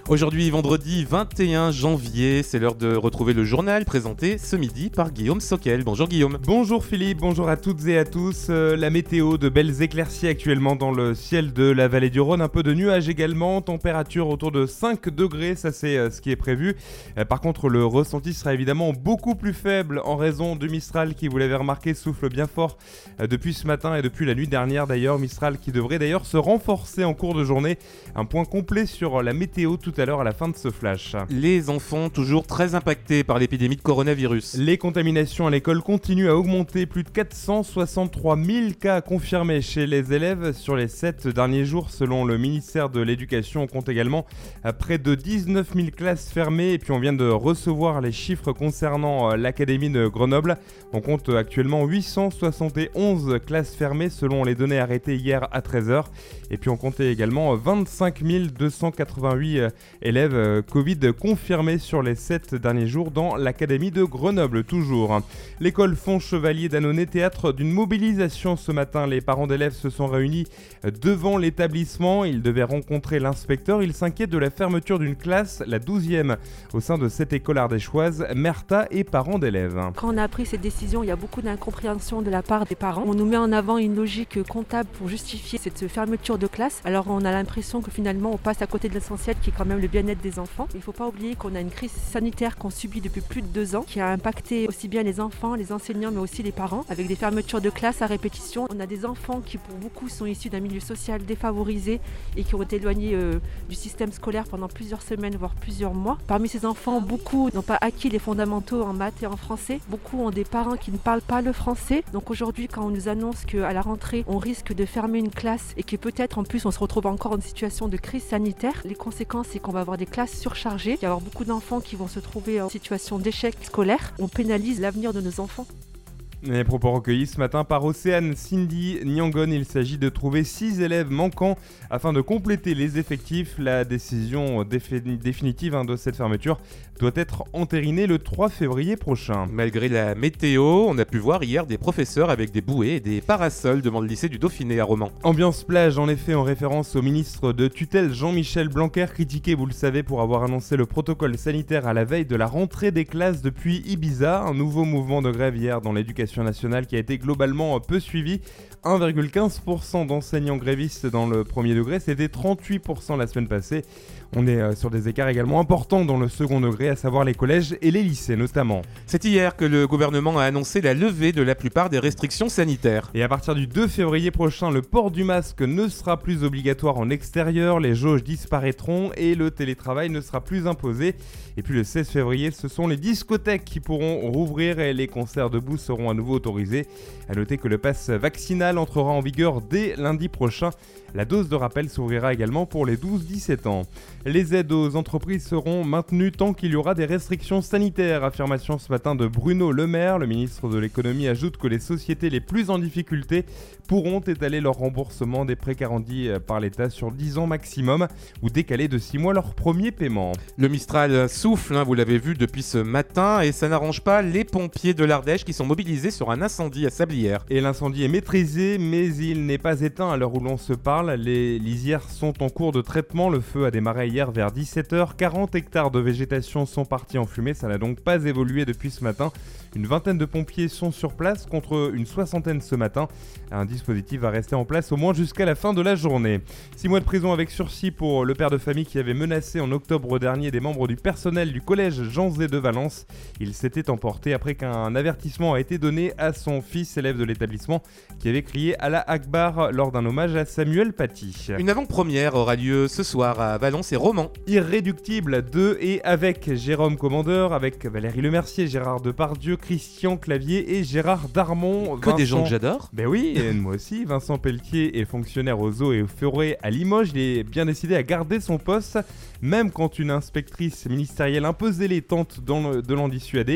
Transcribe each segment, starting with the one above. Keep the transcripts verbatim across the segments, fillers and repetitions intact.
Aujourd'hui, vendredi vingt et un janvier, c'est l'heure de retrouver le journal présenté ce midi par Guillaume Sockel. Bonjour Guillaume. Bonjour Philippe, bonjour à toutes et à tous. Euh, la météo, de belles éclaircies actuellement dans le ciel de la vallée du Rhône, un peu de nuages également, température autour de cinq degrés, ça c'est euh, ce qui est prévu. Euh, par contre, le ressenti sera évidemment beaucoup plus faible en raison du Mistral qui, vous l'avez remarqué, souffle bien fort euh, depuis ce matin et depuis la nuit dernière d'ailleurs. Mistral qui devrait d'ailleurs se renforcer en cours de journée. Un point complet sur la météo tout à l'heure à la fin de ce flash. Les enfants toujours très impactés par l'épidémie de coronavirus. Les contaminations à l'école continuent à augmenter. Plus de quatre cent soixante-trois mille cas confirmés chez les élèves sur les sept derniers jours selon le ministère de l'Éducation. On compte également à près de dix-neuf mille classes fermées. Et puis on vient de recevoir les chiffres concernant l'Académie de Grenoble. On compte actuellement huit cent soixante et onze classes fermées selon les données arrêtées hier à treize heures. Et puis on comptait également vingt-cinq mille deux cent quatre-vingt-huit élèves Covid confirmés sur les sept derniers jours dans l'Académie de Grenoble toujours. L'école Font-Chevalier d'Annonay, théâtre d'une mobilisation ce matin. Les parents d'élèves se sont réunis devant l'établissement. Ils devaient rencontrer l'inspecteur. Ils s'inquiètent de la fermeture d'une classe, la douzième, au sein de cette école ardéchoise. Merta et parents d'élèves. Quand on a pris cette décision, il y a beaucoup d'incompréhension de la part des parents. On nous met en avant une logique comptable pour justifier cette fermeture de classe. Alors on a l'impression que finalement on passe à côté de l'essentiel qui est quand même le bien-être des enfants. Il ne faut pas oublier qu'on a une crise sanitaire qu'on subit depuis plus de deux ans qui a impacté aussi bien les enfants, les enseignants mais aussi les parents avec des fermetures de classes à répétition. On a des enfants qui pour beaucoup sont issus d'un milieu social défavorisé et qui ont été éloignés euh, du système scolaire pendant plusieurs semaines voire plusieurs mois. Parmi ces enfants, beaucoup n'ont pas acquis les fondamentaux en maths et en français. Beaucoup ont des parents qui ne parlent pas le français. Donc aujourd'hui quand on nous annonce qu'à la rentrée on risque de fermer une classe et que peut-être en plus on se retrouve encore en situation de crise sanitaire, les conséquences c'est qu'on va avoir des classes surchargées, il va y avoir beaucoup d'enfants qui vont se trouver en situation d'échec scolaire. On pénalise l'avenir de nos enfants. Les propos recueillis ce matin par Océane Cindy Nyangon. Il s'agit de trouver six élèves manquants afin de compléter les effectifs. La décision défi- définitive hein, de cette fermeture doit être entérinée le trois février prochain. Malgré la météo, on a pu voir hier des professeurs avec des bouées et des parasols devant le lycée du Dauphiné à Romans. Ambiance plage en effet en référence au ministre de tutelle Jean-Michel Blanquer, critiqué vous le savez pour avoir annoncé le protocole sanitaire à la veille de la rentrée des classes depuis Ibiza. Un nouveau mouvement de grève hier dans l'éducation nationale qui a été globalement peu suivi. un virgule quinze pour cent d'enseignants grévistes dans le premier degré, c'était trente-huit pour cent la semaine passée. On est sur des écarts également importants dans le second degré, à savoir les collèges et les lycées notamment. C'est hier que le gouvernement a annoncé la levée de la plupart des restrictions sanitaires. Et à partir du deux février prochain, le port du masque ne sera plus obligatoire en extérieur, les jauges disparaîtront et le télétravail ne sera plus imposé. Et puis le seize février, ce sont les discothèques qui pourront rouvrir et les concerts debout seront à nouveau autorisés. A noter que le pass vaccinal entrera en vigueur dès lundi prochain. La dose de rappel s'ouvrira également pour les douze dix-sept ans. Les aides aux entreprises seront maintenues tant qu'il y aura des restrictions sanitaires. Affirmation ce matin de Bruno Le Maire. Le ministre de l'économie ajoute que les sociétés les plus en difficulté pourront étaler leur remboursement des prêts garantis par l'État sur dix ans maximum ou décaler de six mois leur premier paiement. Le Mistral souffle, hein, vous l'avez vu depuis ce matin, et ça n'arrange pas les pompiers de l'Ardèche qui sont mobilisés sur un incendie à Sablières. Et l'incendie est maîtrisé, mais il n'est pas éteint à l'heure où l'on se parle. Les lisières sont en cours de traitement. Le feu a démarré hier vers dix-sept heures. quarante hectares de végétation sont partis en fumée. Ça n'a donc pas évolué depuis ce matin. Une vingtaine de pompiers sont sur place contre une soixantaine ce matin. Un dispositif va rester en place au moins jusqu'à la fin de la journée. Six mois de prison avec sursis pour le père de famille qui avait menacé en octobre dernier des membres du personnel du collège Jean Zé de Valence. Il s'était emporté après qu'un avertissement a été donné à son fils, élève de l'établissement, qui avait crié Allah Akbar lors d'un hommage à Samuel Paty. Une avant-première aura lieu ce soir à Valence et Romans. Irréductible de et avec Jérôme Commandeur, avec Valérie Lemercier, Gérard Depardieu, Christian Clavier et Gérard Darmon. Que Vincent... des gens que j'adore. Ben oui, et moi aussi. Vincent Pelletier est fonctionnaire aux eaux et aux forêts à Limoges. Il est bien décidé à garder son poste, même quand une inspectrice ministérielle un peu zélée tente de l'en dissuader.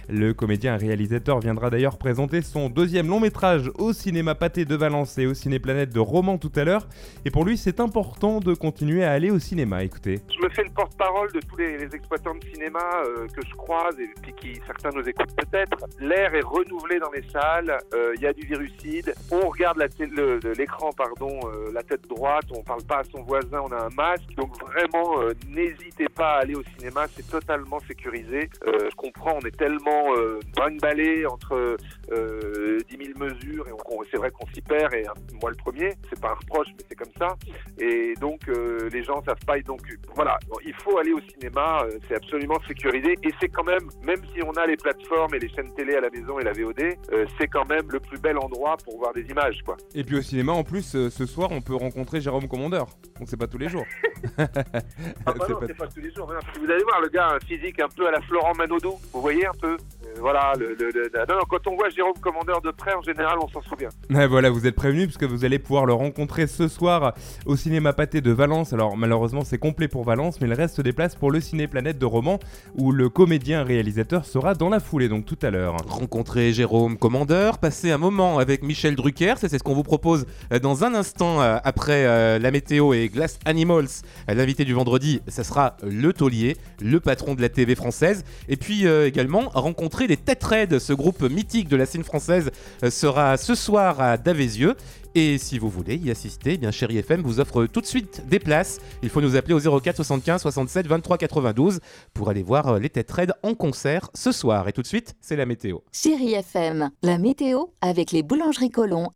Le comédien et réalisateur viendra d'ailleurs présenter son deuxième long métrage au cinéma Pathé de Valence et au Ciné-Planète de Romans tout à l'heure. Et pour lui, c'est important de continuer à aller au cinéma. Écoutez. Je me fais le porte-parole de tous les, les exploitants de cinéma euh, que je croise et puis qui certains nous écoutent peut-être. L'air est renouvelé dans les salles, il euh, y a du virucide, on regarde la t- le, le, l'écran, pardon, euh, la tête droite, on parle pas à son voisin, on a un masque. Donc vraiment, euh, n'hésitez pas à aller au cinéma, c'est totalement sécurisé. Euh, je comprends, on est tellement euh, brinque-ballé entre euh, dix mille mesures et on, on, c'est vrai qu'on s'y perd et euh, moi le premier, c'est pas un reproche mais c'est comme ça. Et donc euh, les gens savent pas, et donc voilà, bon, il faut aller au cinéma, euh, c'est absolument sécurisé et c'est quand même, même si on a les plateformes et les chaînes télé à la maison et la V O D, euh, c'est quand même le plus bel endroit pour voir des images, quoi. Et puis au cinéma en plus, euh, ce soir on peut rencontrer Jérôme Commandeur, donc c'est pas tous les jours. Ah bah c'est non, pas... c'est pas tous les jours. Non. Vous allez voir le gars, un physique un peu à la Florent Manodou, vous voyez un peu euh, voilà, le, le, le, non, non, quand on voit Jérôme Commandeur de près, en général, on s'en souvient. Ouais, voilà, vous êtes prévenus puisque vous allez pouvoir le rencontrer ce soir au cinéma Pathé de Valence. Alors malheureusement c'est complet pour Valence, mais il reste des places pour le Ciné-Planète de Romans où le comédien réalisateur sera dans la foulée, donc tout à l'heure. Rencontrer Jérôme Commandeur, passer un moment avec Michel Drucker, ça c'est ce qu'on vous propose dans un instant euh, après euh, la météo et Glass Animals. L'invité du vendredi, ça sera le taulier, le patron de la T V française. Et puis euh, également rencontrer les Têtes Raides, ce groupe mythique de la scène française euh, sera ce soir à Davézieux. Et si vous voulez y assister, eh bien Chérie F M vous offre tout de suite des places. Il faut nous appeler au zéro quatre soixante-quinze soixante-sept vingt-trois quatre-vingt-douze pour aller voir les Têtes Raides en concert ce soir. Et tout de suite, c'est la météo. Chérie F M, la météo avec les boulangeries Colomb.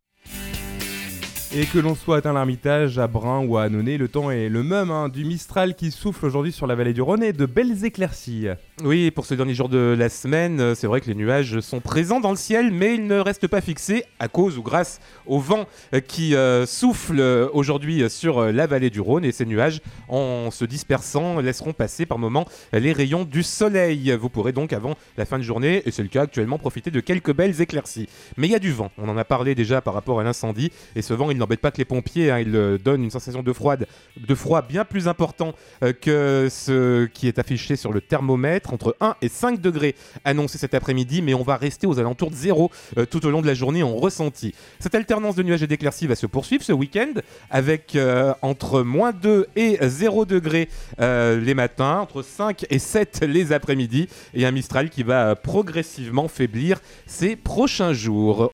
Et que l'on soit à l'Ermitage, à Brin ou à Annonay, le temps est le même, hein, du Mistral qui souffle aujourd'hui sur la vallée du Rhône et de belles éclaircies. Oui, pour ce dernier jour de la semaine, c'est vrai que les nuages sont présents dans le ciel, mais ils ne restent pas fixés à cause ou grâce au vent qui euh, souffle aujourd'hui sur la vallée du Rhône. Et ces nuages, en se dispersant, laisseront passer par moments les rayons du soleil. Vous pourrez donc, avant la fin de journée, et c'est le cas actuellement, profiter de quelques belles éclaircies. Mais il y a du vent, on en a parlé déjà par rapport à l'incendie, et ce vent, il n'embête pas que les pompiers, hein, il euh, donne une sensation de froid, de froid bien plus important euh, que ce qui est affiché sur le thermomètre, entre un et cinq degrés annoncés cet après-midi, mais on va rester aux alentours de zéro euh, tout au long de la journée en ressenti. Cette alternance de nuages et d'éclaircies va se poursuivre ce week-end avec euh, entre moins deux et zéro degrés euh, les matins, entre cinq et sept les après-midi, et un Mistral qui va euh, progressivement faiblir ces prochains jours.